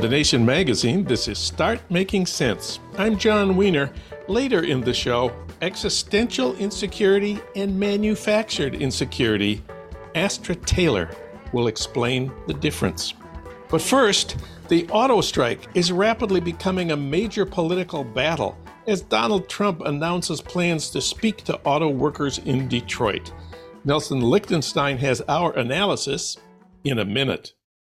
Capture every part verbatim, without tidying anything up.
The Nation magazine, this is Start Making Sense. I'm John Wiener. Later in the show, existential insecurity and manufactured insecurity. Astra Taylor will explain the difference. But first, the auto strike is rapidly becoming a major political battle as Donald Trump announces plans to speak to auto workers in Detroit. Nelson Lichtenstein has our analysis in a minute.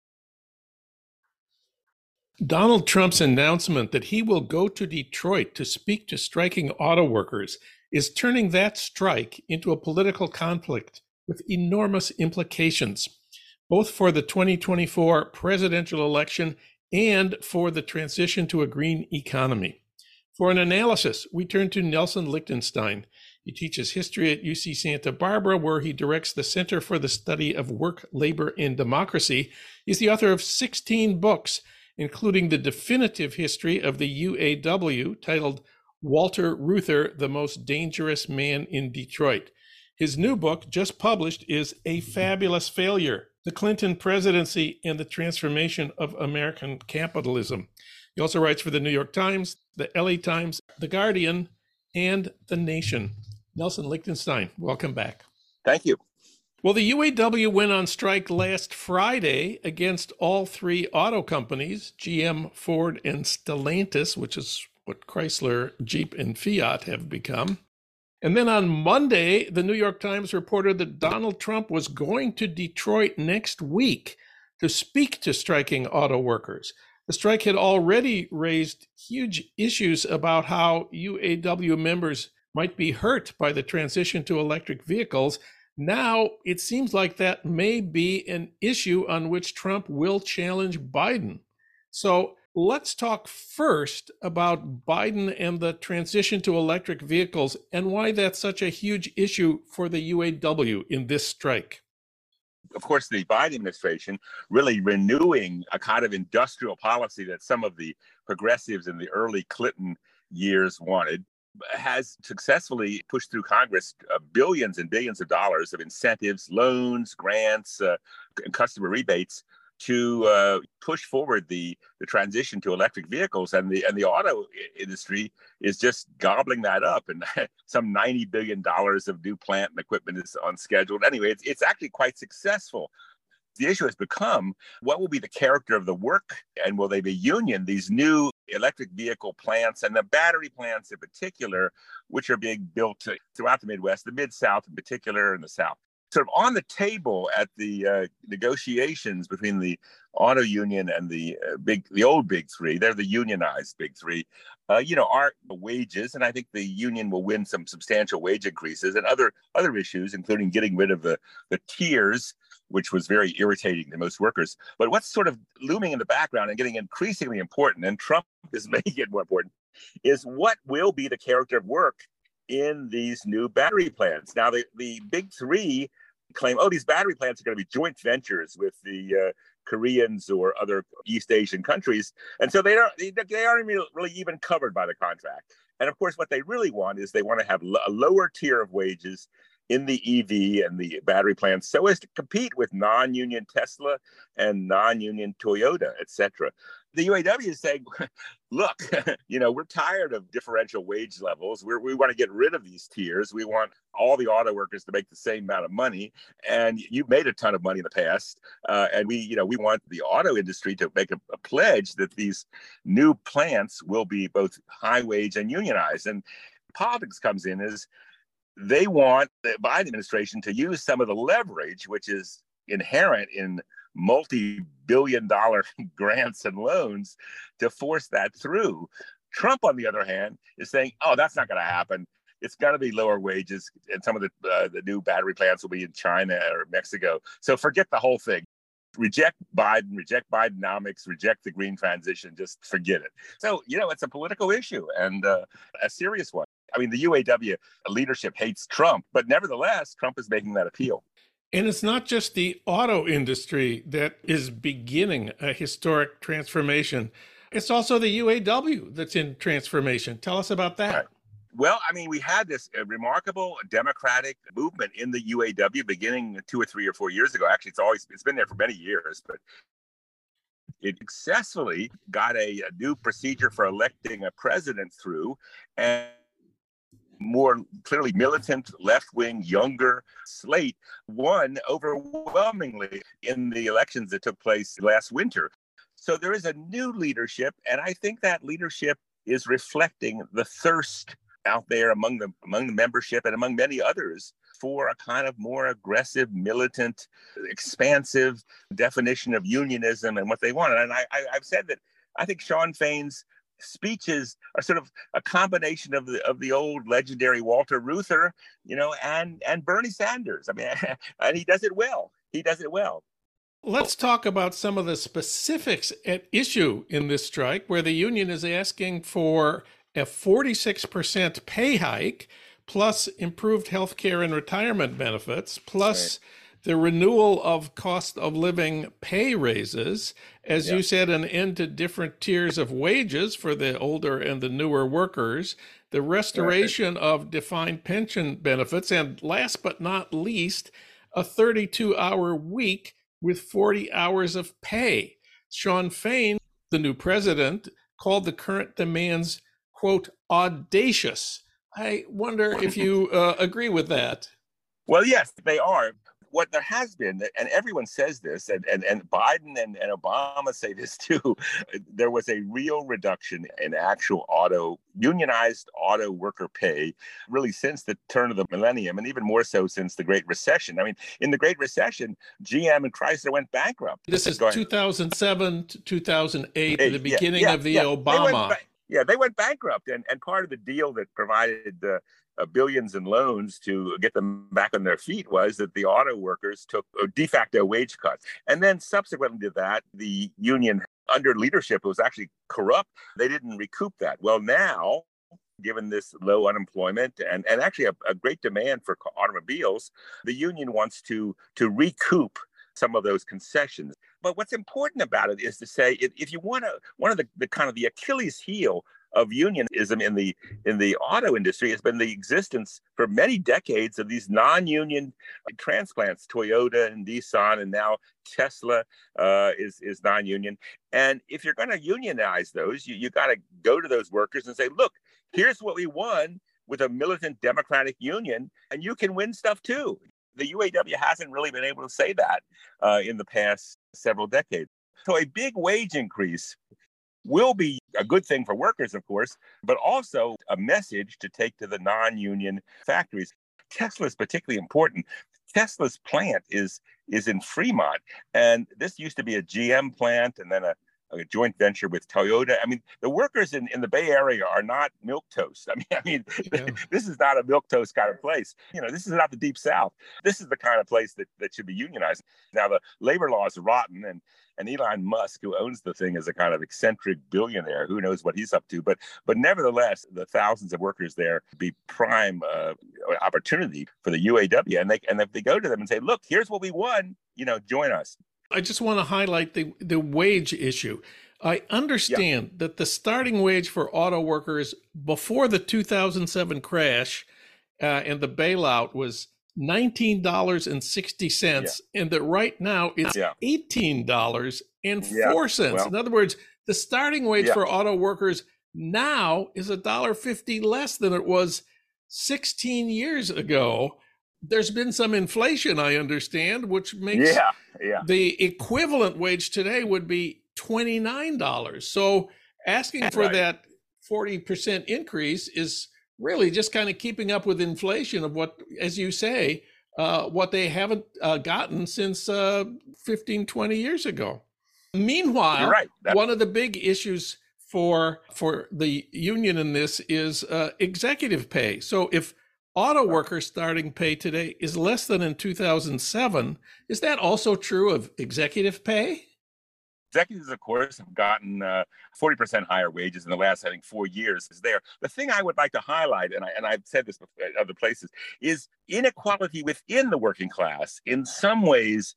Donald Trump's announcement that he will go to Detroit to speak to striking auto workers is turning that strike into a political conflict with enormous implications, both for the twenty twenty-four presidential election and for the transition to a green economy. For an analysis, we turn to Nelson Lichtenstein. He teaches history at U C Santa Barbara, where he directs the Center for the Study of Work, Labor, and Democracy. He's the author of sixteen books, including the definitive history of the U A W, titled Walter Reuther, the Most Dangerous Man in Detroit. His new book, just published, is A Fabulous Failure: The Clinton Presidency and the Transformation of American Capitalism. He also writes for the New York Times, the L A Times, the Guardian, and the Nation. Nelson Lichtenstein, welcome back. Thank you. Well, the U A W went on strike last Friday against all three auto companies, G M, Ford, and Stellantis, which is what Chrysler, Jeep, and Fiat have become. And then on Monday, the New York Times reported that Donald Trump was going to Detroit next week to speak to striking auto workers. The strike had already raised huge issues about how U A W members might be hurt by the transition to electric vehicles. Now, it seems like that may be an issue on which Trump will challenge Biden. So let's talk first about Biden and the transition to electric vehicles and why that's such a huge issue for the U A W in this strike. Of course, the Biden administration really renewing a kind of industrial policy that some of the progressives in the early Clinton years wanted, has successfully pushed through Congress uh, billions and billions of dollars of incentives, loans, grants, uh, and customer rebates to uh, push forward the, the transition to electric vehicles. And the and the auto industry is just gobbling that up. And some ninety billion dollars of new plant and equipment is on schedule. Anyway, it's, it's actually quite successful. The issue has become, what will be the character of the work, and will they be union, these new electric vehicle plants and the battery plants in particular, which are being built throughout the Midwest, the Mid-South in particular, and the South. Sort of on the table at the uh, negotiations between the auto union and the uh, big, the old big three, they're the unionized big three, uh, you know, are wages. And I think the union will win some substantial wage increases and other other issues, including getting rid of the, the tiers, which was very irritating to most workers. But what's sort of looming in the background and getting increasingly important, and Trump is making it more important, is what will be the character of work in these new battery plants. Now, the, the big three claim, oh, these battery plants are going to be joint ventures with the uh, Koreans or other East Asian countries. And so they, don't, they, they aren't really even covered by the contract. And of course, what they really want is they want to have a lower tier of wages in the E V and the battery plants so as to compete with non-union Tesla and non-union Toyota, et cetera. The U A W is saying, look, you know, we're tired of differential wage levels. We're, we want to get rid of these tiers. We want all the auto workers to make the same amount of money. And you've made a ton of money in the past. Uh, and we, you know, we want the auto industry to make a, a pledge that these new plants will be both high wage and unionized. And politics comes in as they want the Biden administration to use some of the leverage, which is inherent in multi-billion dollar grants and loans, to force that through. Trump, on the other hand, is saying, oh, that's not going to happen. It's going to be lower wages, and some of the, uh, the new battery plants will be in China or Mexico. So forget the whole thing. Reject Biden, reject Bidenomics, reject the green transition, just forget it. So, you know, it's a political issue, and uh, a serious one. I mean, the U A W leadership hates Trump, but nevertheless, Trump is making that appeal. And it's not just the auto industry that is beginning a historic transformation. It's also the U A W that's in transformation. Tell us about that. Right. Well, I mean, we had this uh, remarkable democratic movement in the U A W beginning two or three or four years ago. Actually, it's always it's been there for many years, but It successfully got a, a new procedure for electing a president through, and more clearly militant, left-wing, younger slate won overwhelmingly in the elections that took place last winter. So there is a new leadership, and I think that leadership is reflecting the thirst out there among the among the membership and among many others for a kind of more aggressive, militant, expansive definition of unionism and what they want. And I, I, I've said that I think Shawn Fain's speeches are sort of a combination of the of the old legendary Walter Reuther, you know, and and Bernie Sanders. I mean, and he does it well. He does it well. Let's talk about some of the specifics at issue in this strike, where the union is asking for a forty-six percent pay hike, plus improved health care and retirement benefits, plus the renewal of cost of living pay raises, as yeah. you said, an end to different tiers of wages for the older and the newer workers, the restoration right. of defined pension benefits, and last but not least, a thirty-two hour week with forty hours of pay. Shawn Fain, the new president, called the current demands, quote, audacious. I wonder if you uh, agree with that. Well, yes, they are. What there has been, and everyone says this, and, and, and Biden and, and Obama say this too, there was a real reduction in actual auto, unionized auto worker pay, really since the turn of the millennium, and even more so since the Great Recession. I mean, in the Great Recession, G M and Chrysler went bankrupt. This is two thousand seven to two thousand eight, the beginning yeah, yeah, of the yeah. Obama. They yeah, they went bankrupt, and, and part of the deal that provided the Uh, billions in loans to get them back on their feet was that the auto workers took a de facto wage cuts. And then subsequently to that, the union under leadership was actually corrupt. They didn't recoup that. Well, now, given this low unemployment and, and actually a, a great demand for automobiles, the union wants to, to recoup some of those concessions. But what's important about it is to say, if, if you want to, one of the, the kind of the Achilles heel of unionism in the in the auto industry has been the existence for many decades of these non-union transplants. Toyota and Nissan, and now Tesla uh, is is non-union. And if you're going to unionize those, you you got to go to those workers and say, look, here's what we won with a militant democratic union, and you can win stuff too. The U A W hasn't really been able to say that uh, in the past several decades. So a big wage increase will be a good thing for workers, of course, but also a message to take to the non-union factories. Tesla is particularly important. Tesla's plant is is in Fremont, and this used to be a G M plant and then a, a joint venture with Toyota. I mean, the workers in, in the Bay Area are not milquetoast. I mean, I mean, yeah. This is not a milquetoast kind of place. You know, this is not the Deep South. This is the kind of place that, that should be unionized. Now, the labor law is rotten, and And Elon Musk, who owns the thing, is a kind of eccentric billionaire. Who knows what he's up to? But but nevertheless, the thousands of workers there be prime uh, opportunity for the U A W. And they and if they go to them and say, look, here's what we won, you know, join us. I just want to highlight the, the wage issue. I understand yeah. that the starting wage for auto workers before the two thousand seven crash uh, and the bailout was nineteen dollars and sixty cents, yeah. and that right now it's yeah. eighteen dollars and four cents. Yeah. Well, in other words, the starting wage yeah. for auto workers now is one dollar fifty less than it was sixteen years ago. There's been some inflation, I understand, which makes yeah. Yeah. the equivalent wage today would be twenty-nine dollars. So asking for right. that forty percent increase is really just kind of keeping up with inflation of what, as you say, uh, what they haven't uh, gotten since uh, fifteen, twenty years ago. Meanwhile, right. one of the big issues for for the union in this is uh, executive pay. So if auto worker starting pay today is less than in two thousand seven, is that also true of executive pay? Executives, of course, have gotten uh, forty percent higher wages in the last, I think, four years. Is there. The thing I would like to highlight, and, I, and I've said this before at other places, is inequality within the working class in some ways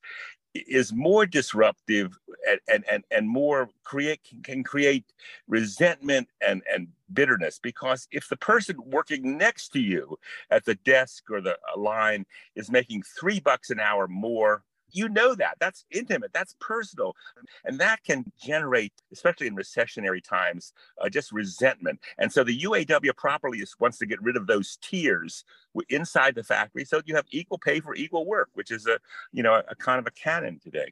is more disruptive and and and, and more create can, can create resentment and, and bitterness. Because if the person working next to you at the desk or the line is making three bucks an hour more You know that. That's intimate. That's personal. And that can generate, especially in recessionary times, uh, just resentment. And so the U A W properly is, wants to get rid of those tiers inside the factory so you have equal pay for equal work, which is a, you know, a kind of a canon today.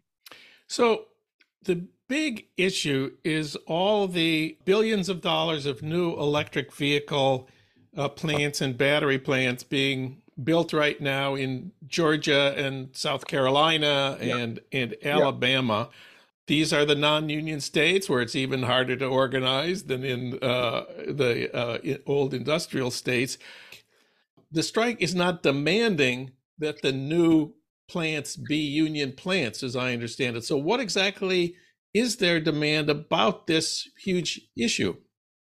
So the big issue is all the billions of dollars of new electric vehicle uh, plants and battery plants being built right now in Georgia and South Carolina and, yeah. and Alabama. Yeah. These are the non-union states where it's even harder to organize than in uh, the uh, in old industrial states. The strike is not demanding that the new plants be union plants, as I understand it. So what exactly is their demand about this huge issue?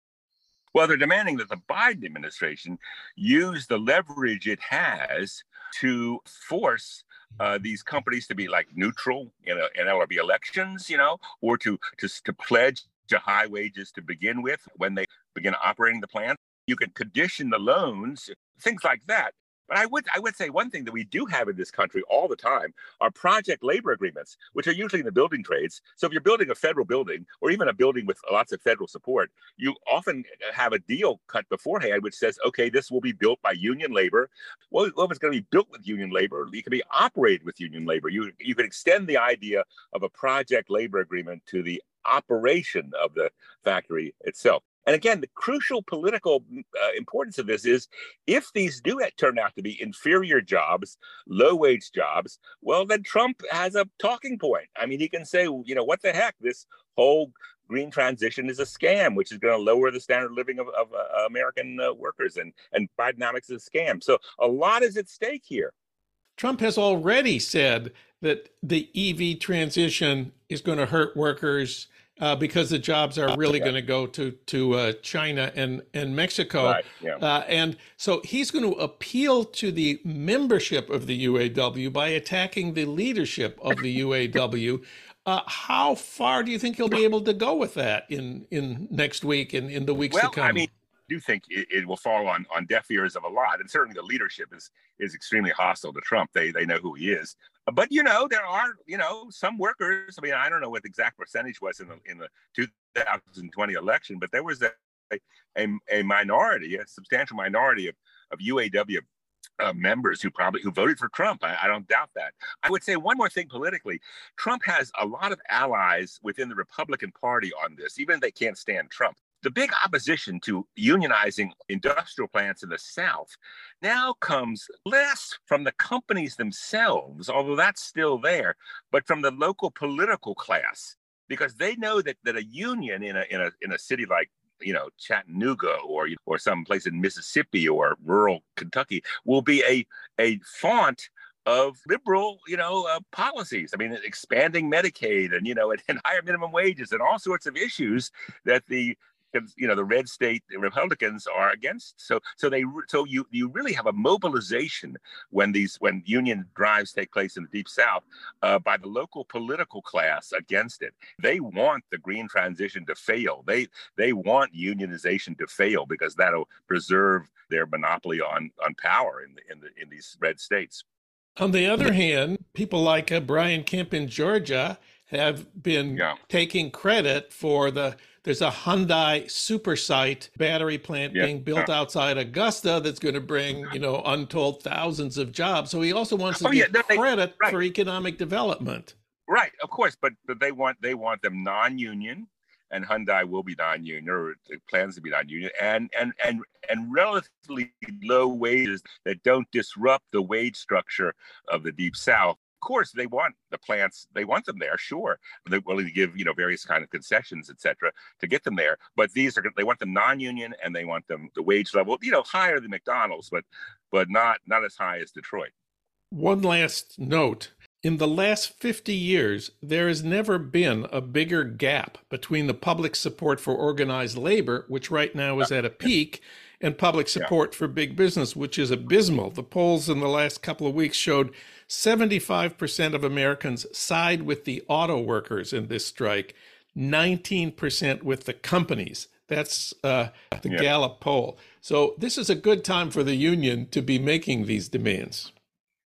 Well, they're demanding that the Biden administration use the leverage it has to force uh, these companies to be like neutral in, a, in L R B elections, you know, or to, to, to pledge to high wages to begin with when they begin operating the plant. You can condition the loans, things like that. But I would I would say one thing that we do have in this country all the time are project labor agreements, which are usually in the building trades. So if you're building a federal building or even a building with lots of federal support, you often have a deal cut beforehand, which says, okay, this will be built by union labor. Well, if it's going to be built with union labor, it can be operated with union labor. You, you can extend the idea of a project labor agreement to the operation of the factory itself. And again, the crucial political uh, importance of this is if these do turn out to be inferior jobs, low wage jobs, well, then Trump has a talking point. I mean, he can say, you know, what the heck, this whole green transition is a scam, which is going to lower the standard of living of, of uh, American uh, workers, and, and Bidenomics is a scam. So a lot is at stake here. Trump has already said that the E V transition is going to hurt workers Uh, because the jobs are really going to go to to uh, China and and Mexico, right, yeah. uh, and so he's going to appeal to the membership of the U A W by attacking the leadership of the U A W. Uh, how far do you think he'll be able to go with that in in next week and in the weeks well, to come? I mean, I do think it, it will fall on on deaf ears of a lot, and certainly the leadership is is extremely hostile to Trump. They they know who he is. But, you know, there are, you know, some workers. I mean, I don't know what the exact percentage was in the in the two thousand twenty election, but there was a a, a minority, a substantial minority of, of U A W uh, members who probably who voted for Trump. I, I don't doubt that. I would say one more thing politically. Trump has a lot of allies within the Republican Party on this, even if they can't stand Trump. The big opposition to unionizing industrial plants in the South now comes less from the companies themselves, although that's still there, but from the local political class, because they know that, that a union in a in a in a city like you know Chattanooga or or some place in Mississippi or rural Kentucky will be a a font of liberal, you know, uh, policies. I mean, expanding Medicaid and you know and, and higher minimum wages and all sorts of issues that the you know the red state Republicans are against. So so they so you you really have a mobilization when these when union drives take place in the Deep South uh, by the local political class against it. They want the green transition to fail. They they want unionization to fail because that'll preserve their monopoly on on power in the, in the in these red states. On the other hand, people like uh, Brian Kemp in Georgia have been yeah. taking credit for the, there's a Hyundai supersite battery plant yeah. being built yeah. outside Augusta that's going to bring, you know, untold thousands of jobs. So he also wants to oh, give yeah, no, credit they, right. for economic development. Right, of course, but, but they want they want them non-union, and Hyundai will be non-union, or it plans to be non-union, and and and and relatively low wages that don't disrupt the wage structure of the Deep South. Of course, they want the plants, they want them there, sure. They're willing to give, you know, various kind of concessions, et cetera, to get them there. But these are, they want them non-union and they want them the wage level, you know, higher than McDonald's, but but not not as high as Detroit. One last note. In the last fifty years, there has never been a bigger gap between the public support for organized labor, which right now is at a peak, and public support yeah. for big business, which is abysmal. The polls in the last couple of weeks showed seventy-five percent of Americans side with the auto workers in this strike, nineteen percent with the companies. That's uh, the yeah. Gallup poll. So this is a good time for the union to be making these demands.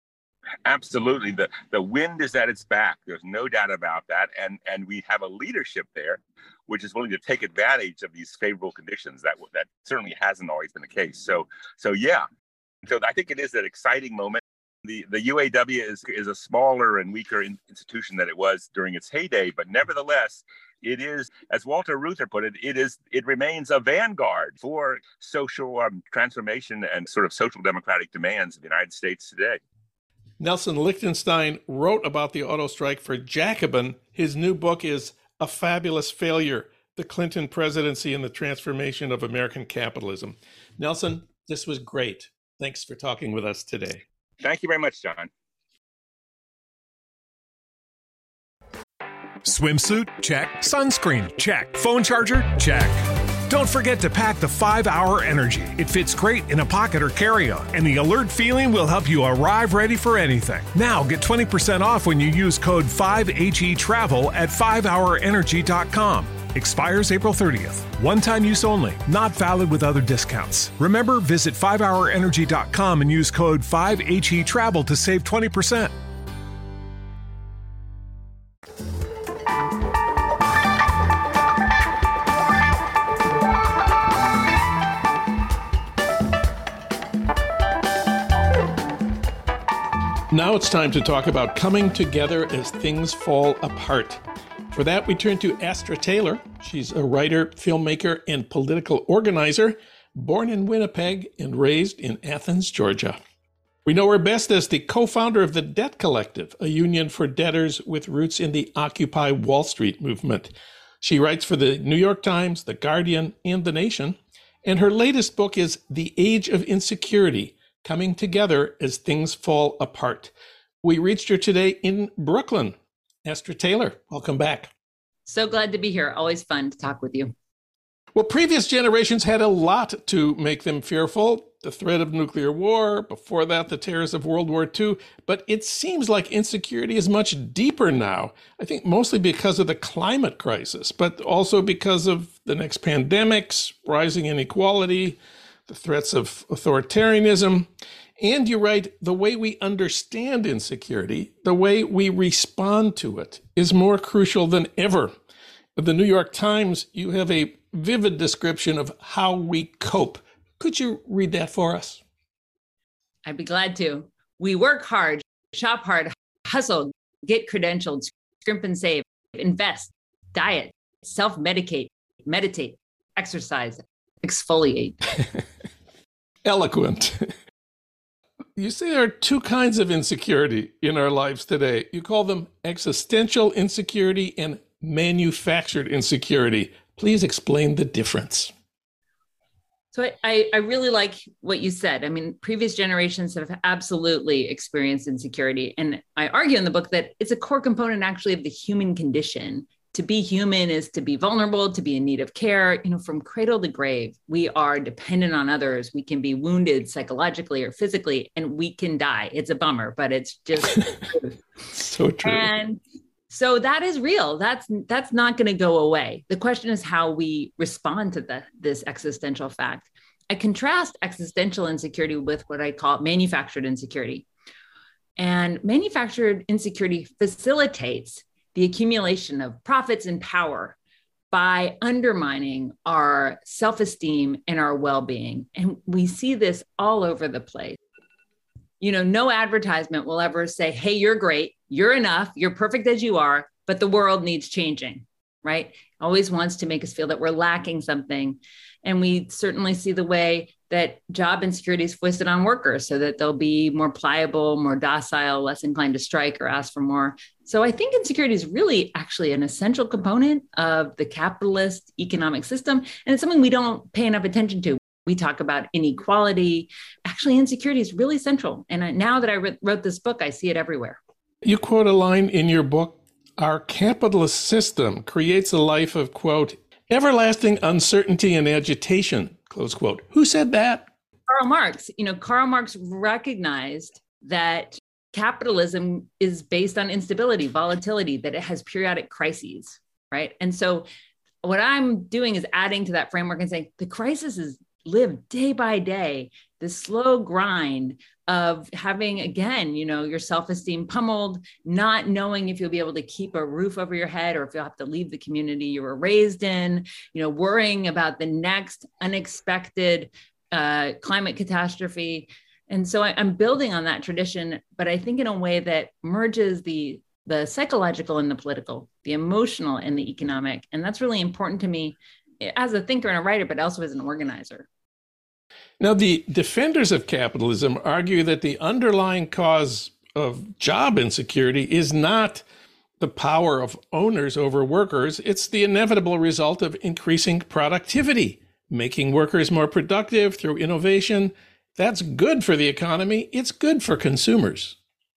Absolutely. The the wind is at its back. There's no doubt about that. And and we have a leadership there which is willing to take advantage of these favorable conditions. That that certainly hasn't always been the case. So so yeah. So I think it is an exciting moment. The the U A W is is a smaller and weaker in, institution than it was during its heyday, but nevertheless, it is, as Walter Reuther put it, it is it remains a vanguard for social um, transformation and sort of social democratic demands of the United States today. Nelson Lichtenstein wrote about the auto strike for Jacobin. His new book is A Fabulous Failure: The Clinton Presidency and the Transformation of American Capitalism. Nelson, this was great. Thanks for talking with us today. Thank you very much, John. Swimsuit? Check. Sunscreen? Check. Phone charger? Check. Don't forget to pack the five hour Energy. It fits great in a pocket or carry-on, and the alert feeling will help you arrive ready for anything. Now get twenty percent off when you use code five H E Travel at five hour energy dot com. Expires April thirtieth. One-time use only. Not valid with other discounts. Remember, visit five hour energy dot com and use code five H E Travel to save twenty percent. Now it's time to talk about coming together as things fall apart. For that, we turn to Astra Taylor. She's a writer, filmmaker, and political organizer, born in Winnipeg and raised in Athens, Georgia. We know her best as the co-founder of the Debt Collective, a union for debtors with roots in the Occupy Wall Street movement. She writes for the New York Times, The Guardian, and The Nation, and her latest book is The Age of Insecurity: Coming Together as Things Fall Apart. We reached her today in Brooklyn. Astra Taylor, welcome back. So glad to be here. Always fun to talk with you. Well, previous generations had a lot to make them fearful. The threat of nuclear war, before that, the terrors of World War Two. But it seems like insecurity is much deeper now. I think mostly because of the climate crisis, but also because of the next pandemics, rising inequality, the threats of authoritarianism. And you write, the way we understand insecurity, the way we respond to it, is more crucial than ever. At the New York Times, you have a vivid description of how we cope. Could you read that for us? I'd be glad to. We work hard, shop hard, hustle, get credentialed, scrimp and save, invest, diet, self-medicate, meditate, exercise, exfoliate. Eloquent. You say there are two kinds of insecurity in our lives today. You call them existential insecurity and manufactured insecurity. Please explain the difference. So I, I really like what you said. I mean, previous generations have absolutely experienced insecurity. And I argue in the book that it's a core component actually of the human condition. To be human is to be vulnerable, to be in need of care. You know, from cradle to grave, we are dependent on others. We can be wounded psychologically or physically, and we can die. It's a bummer, but it's just so true. And so that is real. That's that's not going to go away. The question is how we respond to the, this existential fact. I contrast existential insecurity with what I call manufactured insecurity. And manufactured insecurity facilitates the accumulation of profits and power by undermining our self-esteem and our well-being. And we see this all over the place. You know, no advertisement will ever say, hey, you're great, you're enough, you're perfect as you are, but the world needs changing, right? Always wants to make us feel that we're lacking something. And we certainly see the way that job insecurity is foisted on workers so that they'll be more pliable, more docile, less inclined to strike or ask for more. So I think insecurity is really actually an essential component of the capitalist economic system. And it's something we don't pay enough attention to. We talk about inequality. Actually, insecurity is really central. And now that I re- wrote this book, I see it everywhere. You quote a line in your book, our capitalist system creates a life of, quote, everlasting uncertainty and agitation, close quote. Who said that? Karl Marx. You know, Karl Marx recognized that capitalism is based on instability, volatility, that it has periodic crises, right? And so what I'm doing is adding to that framework and saying the crisis is lived day by day, this slow grind of having, again, you know, your self-esteem pummeled, not knowing if you'll be able to keep a roof over your head or if you'll have to leave the community you were raised in, you know, worrying about the next unexpected uh, climate catastrophe. And so I, I'm building on that tradition, but I think in a way that merges the the psychological and the political, the emotional and the economic. And that's really important to me as a thinker and a writer, but also as an organizer. Now, the defenders of capitalism argue that the underlying cause of job insecurity is not the power of owners over workers. It's the inevitable result of increasing productivity, making workers more productive through innovation. That's good for the economy. It's good for consumers.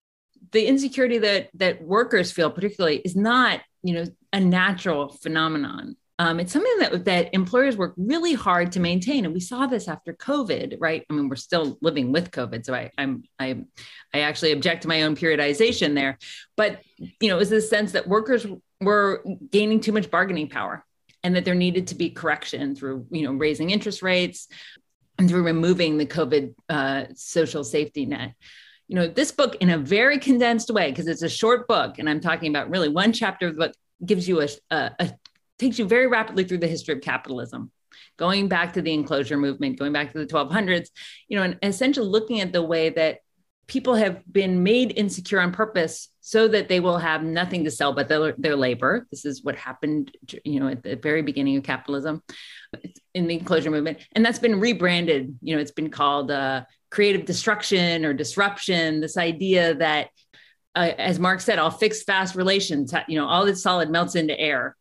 The insecurity that that workers feel particularly is not, you know, a natural phenomenon. Um, it's something that, that employers work really hard to maintain. And we saw this after COVID, right? I mean, we're still living with COVID. So I, I'm, I, I actually object to my own periodization there. But, you know, it was this sense that workers were gaining too much bargaining power and that there needed to be correction through, you know, raising interest rates and through removing the COVID uh, social safety net. You know, this book in a very condensed way, because it's a short book, and I'm talking about really one chapter of the book, gives you a, a, a takes you very rapidly through the history of capitalism, going back to the enclosure movement, going back to the twelve hundreds, you know, and essentially looking at the way that people have been made insecure on purpose so that they will have nothing to sell but their, their labor. This is what happened, you know, at the very beginning of capitalism in the enclosure movement. And that's been rebranded. You know, it's been called uh, creative destruction or disruption, this idea that, uh, as Marx said, all fixed, fast relations, you know, all that's solid melts into air.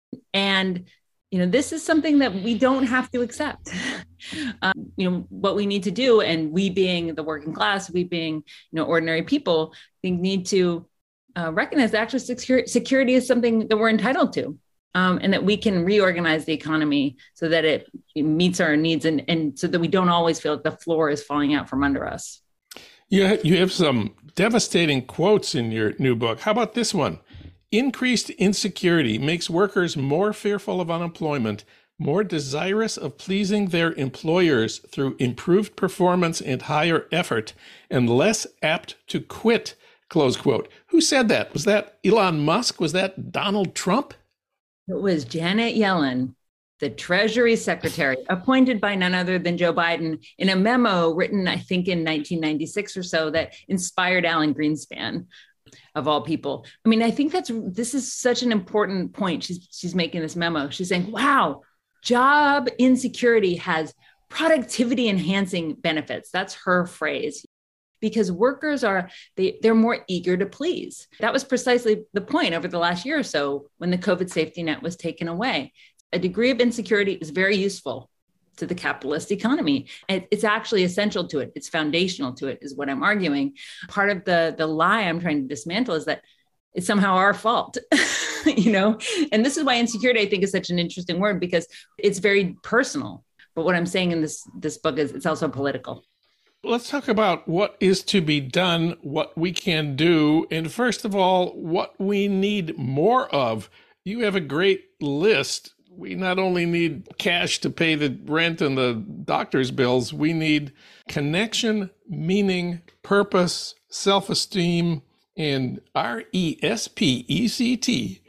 And, you know, this is something that we don't have to accept. um, you know, what we need to do, and we being the working class, we being, you know, ordinary people, we need to uh, recognize that actually security, security is something that we're entitled to, um, and that we can reorganize the economy so that it, it meets our needs, and, and so that we don't always feel like the floor is falling out from under us. You you have some devastating quotes in your new book. How about this one? Increased insecurity makes workers more fearful of unemployment, more desirous of pleasing their employers through improved performance and higher effort, and less apt to quit, close quote. Who said that? Was that Elon Musk? Was that Donald Trump? It was Janet Yellen, the Treasury Secretary, appointed by none other than Joe Biden, in a memo written, I think, in nineteen ninety-six or so, that inspired Alan Greenspan, of all people. I mean, I think that's, this is such an important point. She's, she's making this memo. She's saying, wow, job insecurity has productivity enhancing benefits. That's her phrase, because workers are, they, they're more eager to please. That was precisely the point over the last year or so when the COVID safety net was taken away. A degree of insecurity is very useful to the capitalist economy. It's actually essential to it. It's foundational to it, is what I'm arguing. Part of the, the lie I'm trying to dismantle is that it's somehow our fault, you know? And this is why insecurity, I think, is such an interesting word, because it's very personal. But what I'm saying in this, this book is it's also political. Let's talk about what is to be done, what we can do, and first of all, what we need more of. You have a great list. We not only need cash to pay the rent and the doctor's bills, we need connection, meaning, purpose, self-esteem, and R E S P E C T.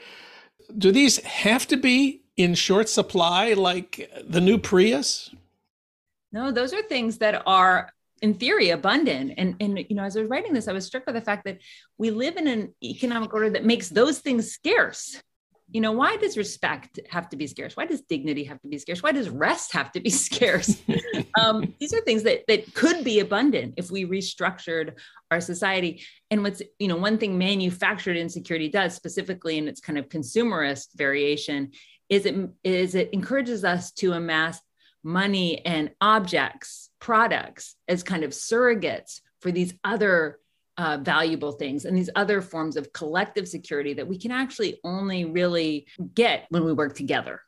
Do these have to be in short supply like the new Prius? No, those are things that are, in theory, abundant. And, and, you know, as I was writing this, I was struck by the fact that we live in an economic order that makes those things scarce. You know, why does respect have to be scarce? Why does dignity have to be scarce? Why does rest have to be scarce? um, these are things that that could be abundant if we restructured our society. And what's, you know, one thing manufactured insecurity does, specifically in its kind of consumerist variation, is it is it encourages us to amass money and objects, products, as kind of surrogates for these other Uh, valuable things and these other forms of collective security that we can actually only really get when we work together.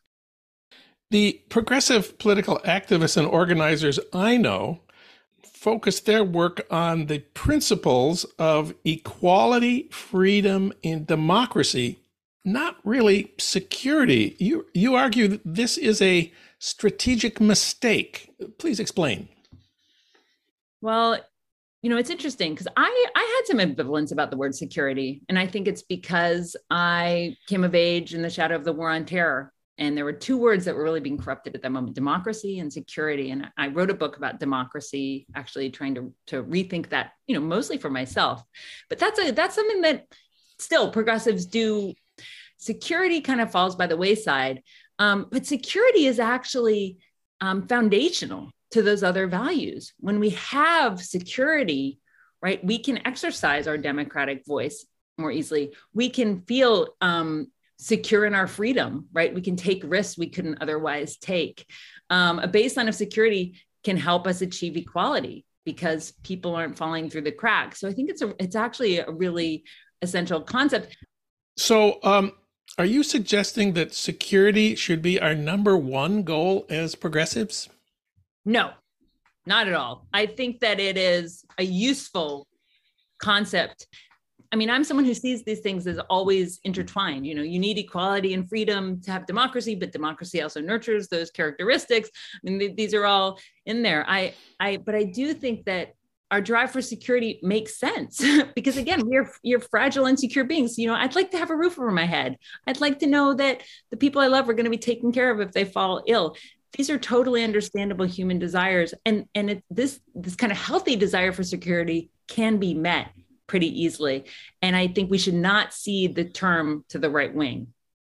The progressive political activists and organizers I know focus their work on the principles of equality, freedom, and democracy, not really security. You, you argue that this is a strategic mistake. Please explain. Well, You know, it's interesting because I, I had some ambivalence about the word security. And I think it's because I came of age in the shadow of the war on terror. And there were two words that were really being corrupted at that moment, democracy and security. And I wrote a book about democracy, actually trying to, to rethink that, you know, mostly for myself. But that's a that's something that still progressives do. Security kind of falls by the wayside. Um, but security is actually um, foundational to those other values. When we have security, right, we can exercise our democratic voice more easily. We can feel um, secure in our freedom, right? We can take risks we couldn't otherwise take. Um, a baseline of security can help us achieve equality because people aren't falling through the cracks. So I think it's a, it's actually a really essential concept. So um, are you suggesting that security should be our number one goal as progressives? No, not at all. I think that it is a useful concept. I mean, I'm someone who sees these things as always intertwined. You know, you need equality and freedom to have democracy, but democracy also nurtures those characteristics. I mean, th- these are all in there. I, I, but I do think that our drive for security makes sense because again, we're you're fragile, insecure beings. You know, I'd like to have a roof over my head. I'd like to know that the people I love are going to be taken care of if they fall ill. These are totally understandable human desires. And, and it, this, this kind of healthy desire for security can be met pretty easily. And I think we should not cede the term to the right wing.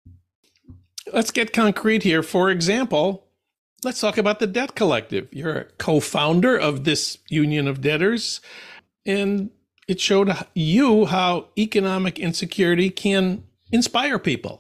Let's get concrete here. For example, let's talk about the Debt Collective. You're a co-founder of this union of debtors, and it showed you how economic insecurity can inspire people.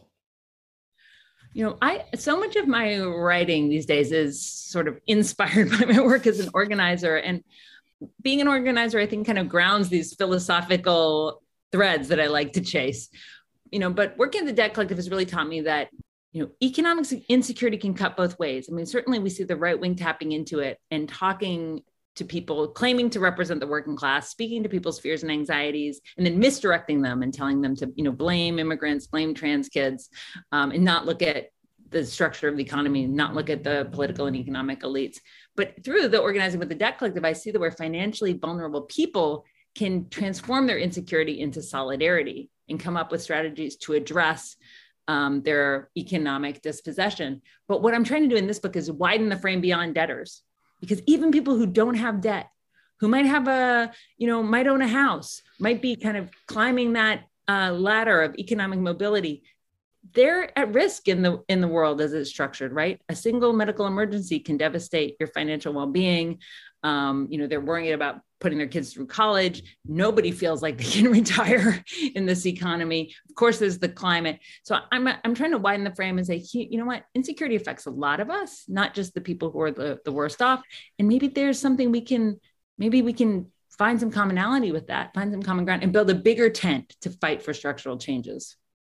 You know, I so much of my writing these days is sort of inspired by my work as an organizer. And being an organizer, I think, kind of grounds these philosophical threads that I like to chase. You know, but working at the Debt Collective has really taught me that, you know, economic insecurity can cut both ways. I mean, certainly we see the right wing tapping into it and talking to people, claiming to represent the working class, speaking to people's fears and anxieties, and then misdirecting them and telling them to, you know, blame immigrants, blame trans kids, um, and not look at the structure of the economy, not look at the political and economic elites. But through the organizing with the Debt Collective, I see that where financially vulnerable people can transform their insecurity into solidarity and come up with strategies to address um, their economic dispossession. But what I'm trying to do in this book is widen the frame beyond debtors. Because even people who don't have debt, who might have a, you know, might own a house, might be kind of climbing that uh, ladder of economic mobility, they're at risk in the in the world as it's structured, right? A single medical emergency can devastate your financial well-being. Um, you know, they're worrying about putting their kids through college. Nobody feels like they can retire in this economy. Of course, there's the climate. So I'm, I'm trying to widen the frame and say, you know what, insecurity affects a lot of us, not just the people who are the, the worst off. And maybe there's something we can, maybe we can find some commonality with that, find some common ground and build a bigger tent to fight for structural changes.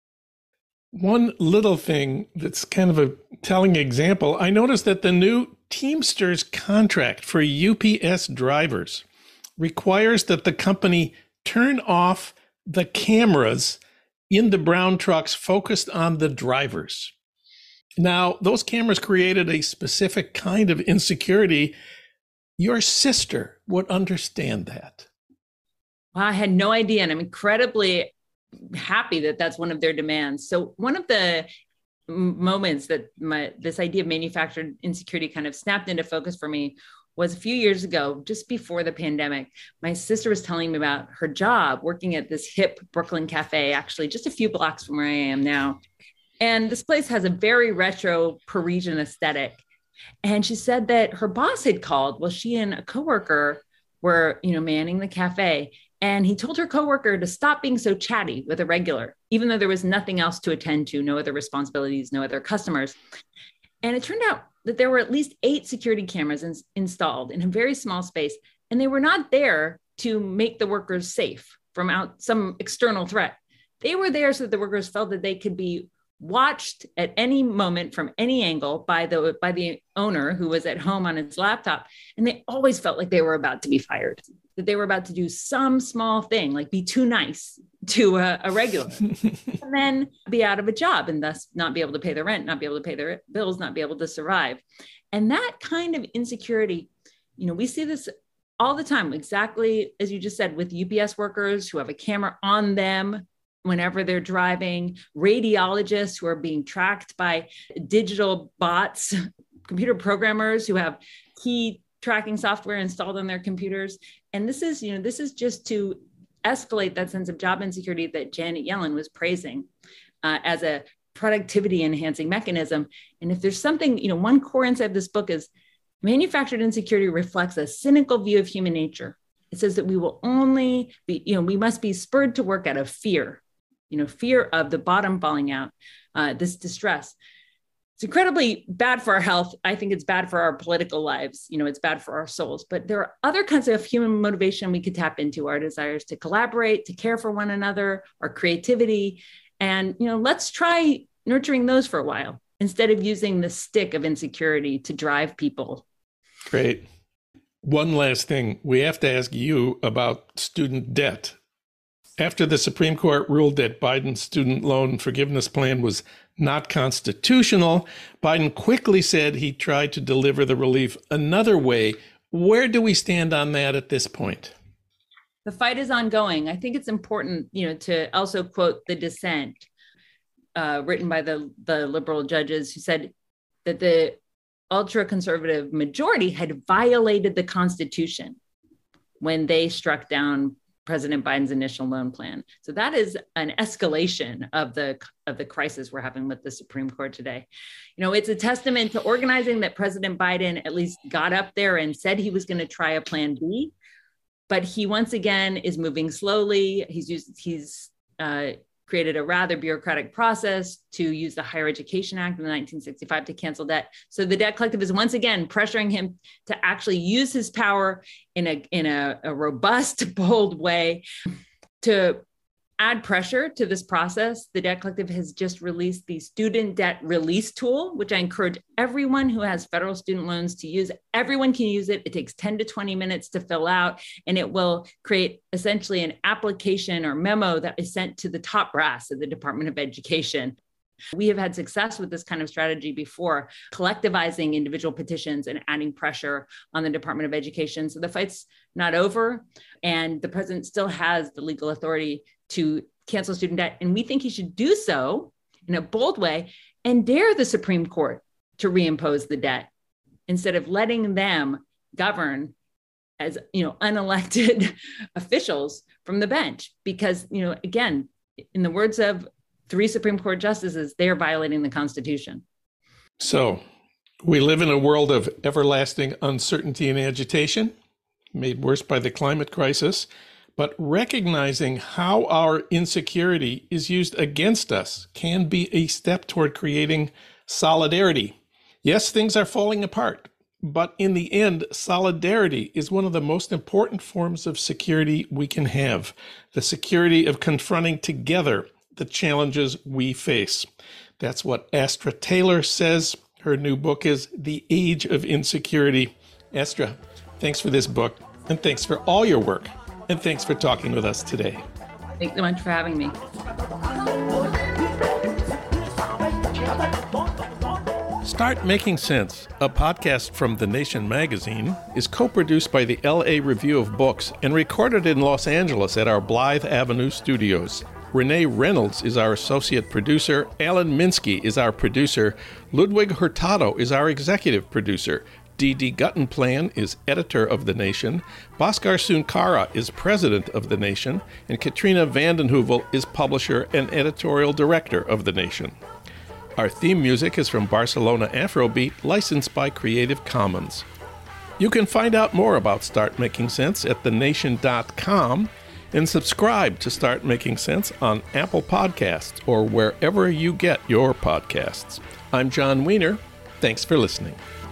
One little thing that's kind of a telling example, I noticed that the new Teamsters contract for U P S drivers requires that the company turn off the cameras in the brown trucks focused on the drivers. Now, those cameras created a specific kind of insecurity. Your sister would understand that. Well, I had no idea, and I'm incredibly happy that that's one of their demands. So one of the moments that my this idea of manufactured insecurity kind of snapped into focus for me was a few years ago, just before the pandemic. My sister was telling me about her job working at this hip Brooklyn cafe, actually just a few blocks from where I am now. And this place has a very retro Parisian aesthetic. And she said that her boss had called while she and a coworker were, you know, manning the cafe. And he told her coworker to stop being so chatty with a regular, even though there was nothing else to attend to, no other responsibilities, no other customers. And it turned out that there were at least eight security cameras in, installed in a very small space, and they were not there to make the workers safe from out some external threat. They were there so that the workers felt that they could be watched at any moment from any angle by the by the owner who was at home on his laptop. And they always felt like they were about to be fired, that they were about to do some small thing, like be too nice to a, a regular, and then be out of a job and thus not be able to pay their rent, not be able to pay their bills, not be able to survive. And that kind of insecurity, you know, we see this all the time, exactly as you just said, with U P S workers who have a camera on them whenever they're driving, radiologists who are being tracked by digital bots, computer programmers who have key tracking software installed on their computers. And this is, you know, this is just to escalate that sense of job insecurity that Janet Yellen was praising uh, as a productivity enhancing mechanism. And if there's something, you know, one core insight of this book is manufactured insecurity reflects a cynical view of human nature. It says that we will only be, you know, we must be spurred to work out of fear, you know, fear of the bottom falling out, uh, this distress. It's incredibly bad for our health. I think it's bad for our political lives. You know, it's bad for our souls. But there are other kinds of human motivation we could tap into, our desires to collaborate, to care for one another, our creativity. And, you know, let's try nurturing those for a while instead of using the stick of insecurity to drive people. Great. One last thing. We have to ask you about student debt. After the Supreme Court ruled that Biden's student loan forgiveness plan was not constitutional, Biden quickly said he tried to deliver the relief another way. Where do we stand on that at this point? The fight is ongoing. I think it's important, you know, to also quote the dissent uh, written by the, the liberal judges who said that the ultra-conservative majority had violated the Constitution when they struck down President Biden's initial loan plan. So that is an escalation of the of the crisis we're having with the Supreme Court today. You know, it's a testament to organizing that President Biden at least got up there and said he was going to try a plan B, but he once again is moving slowly. He's used he's uh, created a rather bureaucratic process to use the Higher Education Act of nineteen sixty-five to cancel debt. So the debt collective is once again pressuring him to actually use his power in a in a, a robust, bold way to add pressure to this process. The debt collective has just released the student debt release tool, which I encourage everyone who has federal student loans to use. Everyone can use it. It takes ten to twenty minutes to fill out, and it will create essentially an application or memo that is sent to the top brass of the Department of Education. We have had success with this kind of strategy before, collectivizing individual petitions and adding pressure on the Department of Education. So the fight's not over, and the president still has the legal authority to cancel student debt. And we think he should do so in a bold way and dare the Supreme Court to reimpose the debt instead of letting them govern as, you know, unelected officials from the bench. Because, you know, again, in the words of three Supreme Court justices, they are violating the Constitution. So we live in a world of everlasting uncertainty and agitation, made worse by the climate crisis. But recognizing how our insecurity is used against us can be a step toward creating solidarity. Yes, things are falling apart, but in the end, solidarity is one of the most important forms of security we can have. The security of confronting together the challenges we face. That's what Astra Taylor says. Her new book is The Age of Insecurity. Astra, thanks for this book, and thanks for all your work. And thanks for talking with us today. Thanks so much for having me. Start Making Sense, a podcast from The Nation magazine, is co-produced by the L A Review of Books and recorded in Los Angeles at our Blythe Avenue studios. Renee Reynolds is our associate producer. Alan Minsky is our producer. Ludwig Hurtado is our executive producer. Dee Dee Guttenplan is editor of The Nation, Bhaskar Sunkara is president of The Nation, and Katrina vanden Heuvel is publisher and editorial director of The Nation. Our theme music is from Barcelona Afrobeat, licensed by Creative Commons. You can find out more about Start Making Sense at the nation dot com and subscribe to Start Making Sense on Apple Podcasts or wherever you get your podcasts. I'm John Wiener. Thanks for listening.